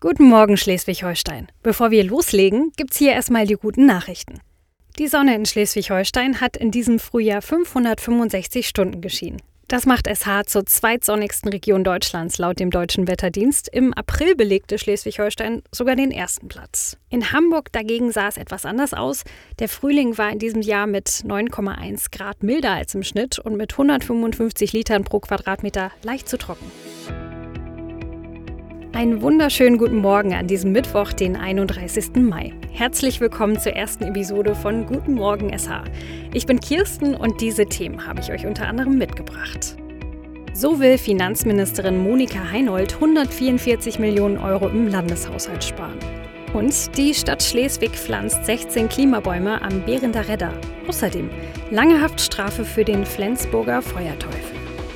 Guten Morgen, Schleswig-Holstein. Bevor wir loslegen, gibt's hier erstmal die guten Nachrichten. Die Sonne in Schleswig-Holstein hat in diesem Frühjahr 565 Stunden geschienen. Das macht SH zur zweitsonnigsten Region Deutschlands laut dem Deutschen Wetterdienst. Im April belegte Schleswig-Holstein sogar den ersten Platz. In Hamburg dagegen sah es etwas anders aus. Der Frühling war in diesem Jahr mit 9,1 Grad milder als im Schnitt und mit 155 Litern pro Quadratmeter leicht zu trocken. Einen wunderschönen guten Morgen an diesem Mittwoch, den 31. Mai. Herzlich willkommen zur ersten Episode von Guten Morgen SH. Ich bin Kirsten und diese Themen habe ich euch unter anderem mitgebracht. So will Finanzministerin Monika Heinold 144 Millionen Euro im Landeshaushalt sparen. Und die Stadt Schleswig pflanzt 16 Klimabäume am Behrender Redder. Außerdem lange Haftstrafe für den Flensburger Feuerteufel.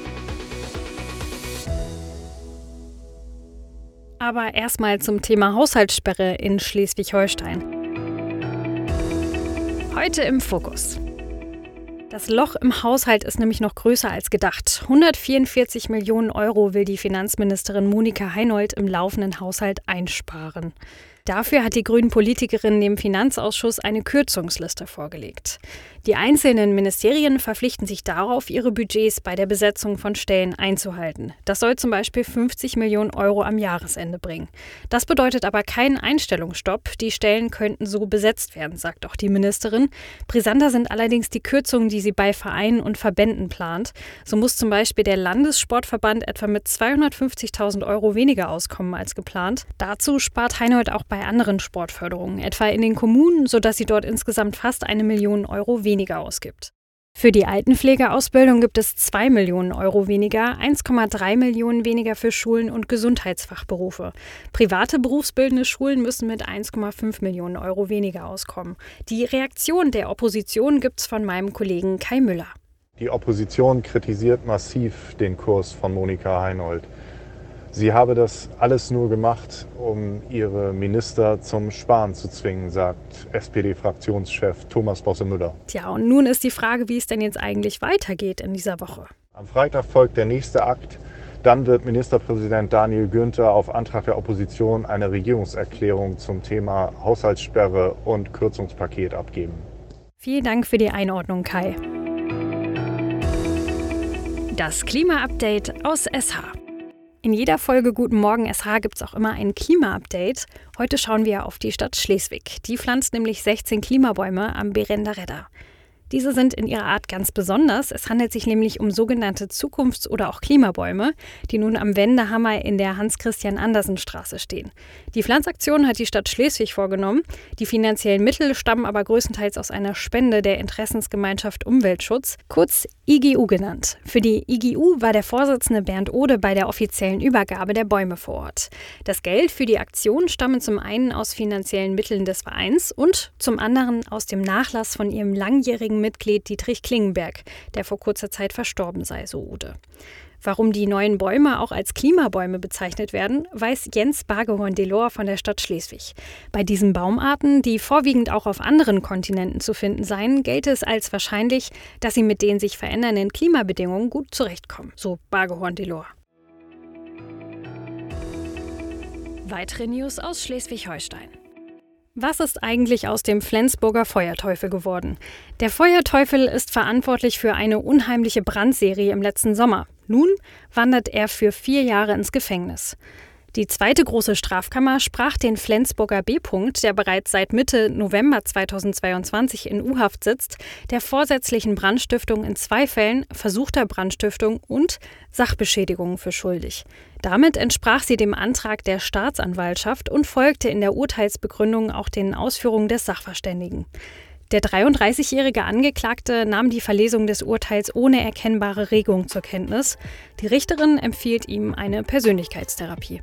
Aber erstmal zum Thema Haushaltssperre in Schleswig-Holstein. Heute im Fokus. Das Loch im Haushalt ist nämlich noch größer als gedacht. 144 Millionen Euro will die Finanzministerin Monika Heinold im laufenden Haushalt einsparen. Dafür hat die Grünen-Politikerin dem Finanzausschuss eine Kürzungsliste vorgelegt. Die einzelnen Ministerien verpflichten sich darauf, ihre Budgets bei der Besetzung von Stellen einzuhalten. Das soll zum Beispiel 50 Millionen Euro am Jahresende bringen. Das bedeutet aber keinen Einstellungsstopp. Die Stellen könnten so besetzt werden, sagt auch die Ministerin. Brisanter sind allerdings die Kürzungen, die sie bei Vereinen und Verbänden plant. So muss zum Beispiel der Landessportverband etwa mit 250.000 Euro weniger auskommen als geplant. Dazu spart Heinold auch bei anderen Sportförderungen, etwa in den Kommunen, sodass sie dort insgesamt fast 1 Million Euro weniger ausgibt. Für die Altenpflegeausbildung gibt es 2 Millionen Euro weniger, 1,3 Millionen weniger für Schulen und Gesundheitsfachberufe. Private berufsbildende Schulen müssen mit 1,5 Millionen Euro weniger auskommen. Die Reaktion der Opposition gibt's von meinem Kollegen Kai Müller. Die Opposition kritisiert massiv den Kurs von Monika Heinold. Sie habe das alles nur gemacht, um ihre Minister zum Sparen zu zwingen, sagt SPD-Fraktionschef Thomas Bosse-Müller. Tja, und nun ist die Frage, wie es denn jetzt eigentlich weitergeht in dieser Woche. Am Freitag folgt der nächste Akt. Dann wird Ministerpräsident Daniel Günther auf Antrag der Opposition eine Regierungserklärung zum Thema Haushaltssperre und Kürzungspaket abgeben. Vielen Dank für die Einordnung, Kai. Das Klima-Update aus SH. In jeder Folge Guten Morgen SH gibt es auch immer ein Klima-Update. Heute schauen wir auf die Stadt Schleswig. Die pflanzt nämlich 16 Klimabäume am Behrender Redder. Diese sind in ihrer Art ganz besonders. Es handelt sich nämlich um sogenannte Zukunfts- oder auch Klimabäume, die nun am Wendehammer in der Hans-Christian-Andersen-Straße stehen. Die Pflanzaktion hat die Stadt Schleswig vorgenommen. Die finanziellen Mittel stammen aber größtenteils aus einer Spende der Interessensgemeinschaft Umweltschutz, kurz IGU genannt. Für die IGU war der Vorsitzende Bernd Ode bei der offiziellen Übergabe der Bäume vor Ort. Das Geld für die Aktion stammt zum einen aus finanziellen Mitteln des Vereins und zum anderen aus dem Nachlass von ihrem langjährigen Mitglied Dietrich Klingenberg, der vor kurzer Zeit verstorben sei, so Ode. Warum die neuen Bäume auch als Klimabäume bezeichnet werden, weiß Jens Bagehorn-Delors von der Stadt Schleswig. Bei diesen Baumarten, die vorwiegend auch auf anderen Kontinenten zu finden seien, gelte es als wahrscheinlich, dass sie mit den sich verändernden Klimabedingungen gut zurechtkommen, so Bagehorn-Delors. Weitere News aus Schleswig-Holstein. Was ist eigentlich aus dem Flensburger Feuerteufel geworden? Der Feuerteufel ist verantwortlich für eine unheimliche Brandserie im letzten Sommer. Nun wandert er für 4 Jahre ins Gefängnis. Die zweite große Strafkammer sprach den Flensburger B., der bereits seit Mitte November 2022 in U-Haft sitzt, der vorsätzlichen Brandstiftung in 2 Fällen, versuchter Brandstiftung und Sachbeschädigung für schuldig. Damit entsprach sie dem Antrag der Staatsanwaltschaft und folgte in der Urteilsbegründung auch den Ausführungen des Sachverständigen. Der 33-jährige Angeklagte nahm die Verlesung des Urteils ohne erkennbare Regung zur Kenntnis. Die Richterin empfiehlt ihm eine Persönlichkeitstherapie.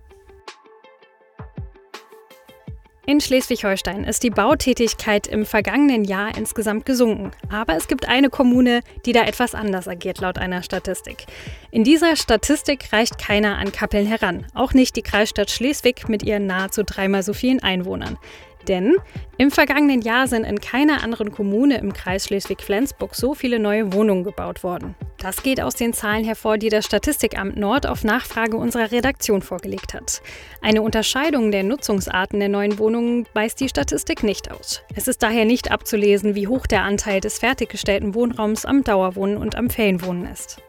In Schleswig-Holstein ist die Bautätigkeit im vergangenen Jahr insgesamt gesunken. Aber es gibt eine Kommune, die da etwas anders agiert, laut einer Statistik. In dieser Statistik reicht keiner an Kappeln heran. Auch nicht die Kreisstadt Schleswig mit ihren nahezu 3-mal so vielen Einwohnern. Denn im vergangenen Jahr sind in keiner anderen Kommune im Kreis Schleswig-Flensburg so viele neue Wohnungen gebaut worden. Das geht aus den Zahlen hervor, die das Statistikamt Nord auf Nachfrage unserer Redaktion vorgelegt hat. Eine Unterscheidung der Nutzungsarten der neuen Wohnungen weist die Statistik nicht aus. Es ist daher nicht abzulesen, wie hoch der Anteil des fertiggestellten Wohnraums am Dauerwohnen und am Ferienwohnen ist.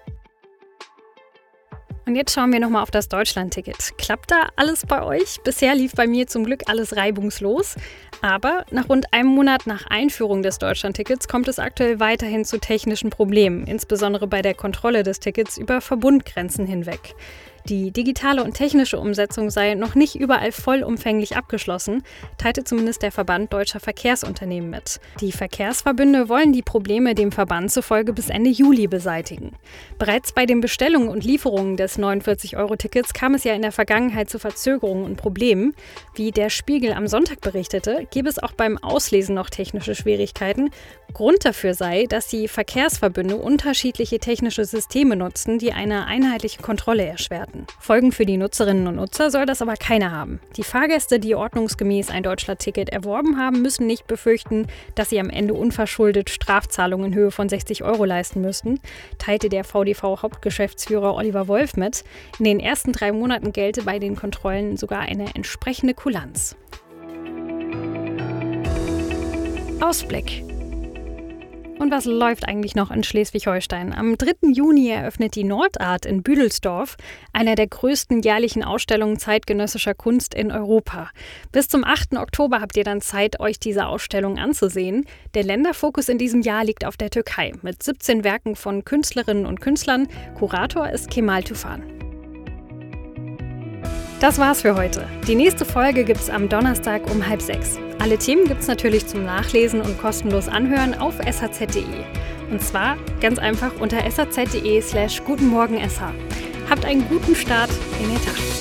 Und jetzt schauen wir nochmal auf das Deutschland-Ticket. Klappt da alles bei euch? Bisher lief bei mir zum Glück alles reibungslos. Aber nach rund einem Monat nach Einführung des Deutschland-Tickets kommt es aktuell weiterhin zu technischen Problemen, insbesondere bei der Kontrolle des Tickets über Verbundgrenzen hinweg. Die digitale und technische Umsetzung sei noch nicht überall vollumfänglich abgeschlossen, teilte zumindest der Verband Deutscher Verkehrsunternehmen mit. Die Verkehrsverbünde wollen die Probleme dem Verband zufolge bis Ende Juli beseitigen. Bereits bei den Bestellungen und Lieferungen des 49-Euro-Tickets kam es ja in der Vergangenheit zu Verzögerungen und Problemen. Wie der Spiegel am Sonntag berichtete, gäbe es auch beim Auslesen noch technische Schwierigkeiten. Grund dafür sei, dass die Verkehrsverbünde unterschiedliche technische Systeme nutzten, die eine einheitliche Kontrolle erschwerten. Folgen für die Nutzerinnen und Nutzer soll das aber keiner haben. Die Fahrgäste, die ordnungsgemäß ein Deutschland-Ticket erworben haben, müssen nicht befürchten, dass sie am Ende unverschuldet Strafzahlungen in Höhe von 60 Euro leisten müssten, teilte der VDV-Hauptgeschäftsführer Oliver Wolf mit. In den ersten 3 Monaten gelte bei den Kontrollen sogar eine entsprechende Kulanz. Ausblick. Und was läuft eigentlich noch in Schleswig-Holstein? Am 3. Juni eröffnet die Nordart in Büdelsdorf, einer der größten jährlichen Ausstellungen zeitgenössischer Kunst in Europa. Bis zum 8. Oktober habt ihr dann Zeit, euch diese Ausstellung anzusehen. Der Länderfokus in diesem Jahr liegt auf der Türkei mit 17 Werken von Künstlerinnen und Künstlern. Kurator ist Kemal Tufan. Das war's für heute. Die nächste Folge gibt's am Donnerstag um 5:30. Alle Themen gibt's natürlich zum Nachlesen und kostenlos anhören auf shz.de. Und zwar ganz einfach unter shz.de/gutenmorgensh. Habt einen guten Start in den Tag.